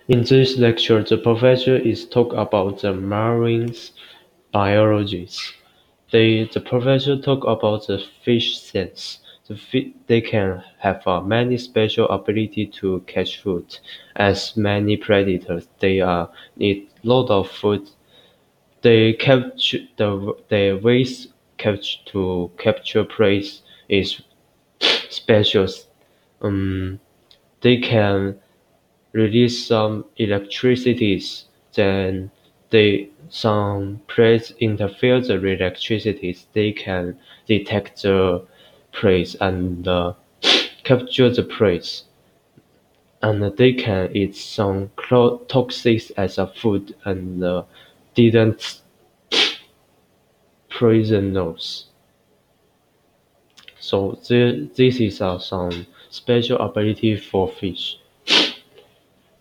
In this lecture, the professor is talk about the marine biologies. The professor talk about the fish sense. They can have many special ability to catch food. As many predators, they need lot of food. They capture the ways catch to capture prey is special. Um, they can release some electricities, then some press interfere the electricities. They can detect the prey and capture the prey, and they can eat some toxics as a food and didn't poisonous. So this is some special ability for fish.